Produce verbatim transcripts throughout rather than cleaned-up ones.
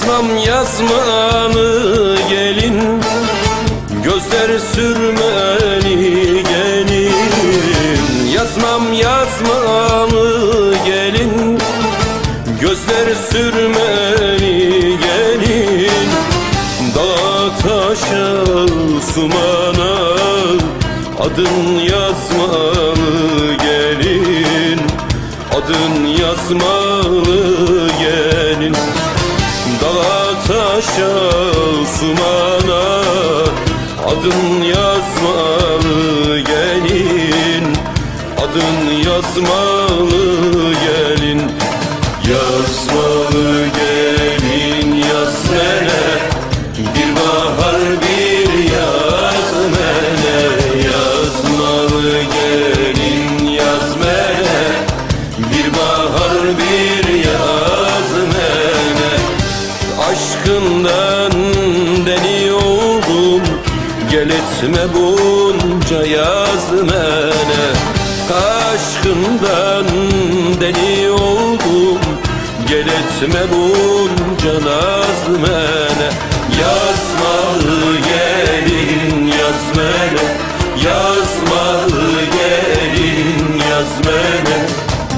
Yazmam yazmalı gelin, gözler sürmeli gelin. Yazmam yazmalı gelin, gözler sürmeli gelin. Dağa taşa sumana adın yazmalı gelin, adın yazmalı gelin. Dağa taşa sumana adın yazmalı gelin, adın yazmalı gelin. Yazmalı gelin yaz mene, bir bahar bir yaz mene. Yazmalı gelin yaz mene, bir bahar bir yaz mene. Aşkından deli oldum, gel etme bunca yaz mene. Aşkından deli oldum, gel etme bunca naz mene. Yazmalı gelin yaz mene, yazmalı gelin yaz mene.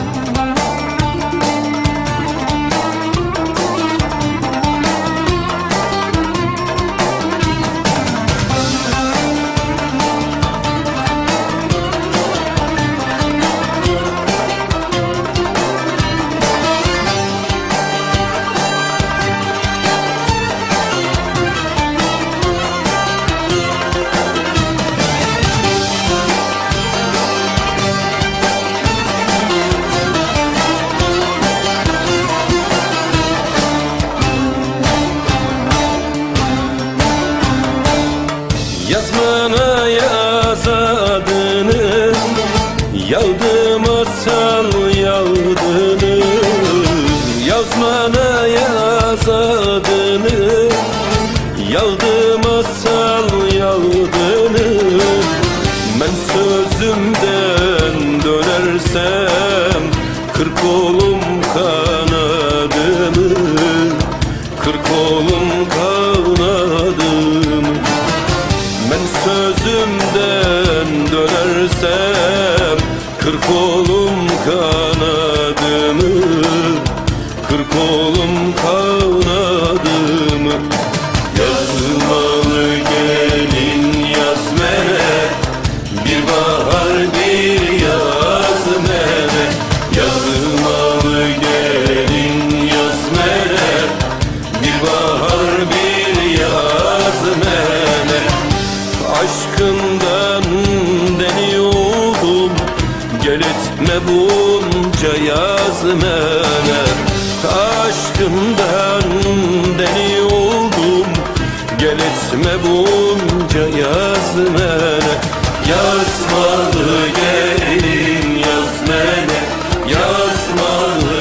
Yazmana yaz adını, yağdı masal yağdını. Yazmana yaz adını, yağdı masal yağdını. Ben sözümden dönersem kır kolum kanadımı, kır kolum kanadımı. Ben sözümden dönersem kır kolum kanadımı, kır kolum kanadımı. Yazmalı gelin yaz mene, bir bahar bir yaz mene. Yazmalı gelin yaz mene, bir bahar bir yaz mene. Aşkından deli oldum, gel etme bunca yaz mene. Aşkından deli oldum, gel etme bunca yaz mene. Yazmalı gelin yaz mene, yazmalı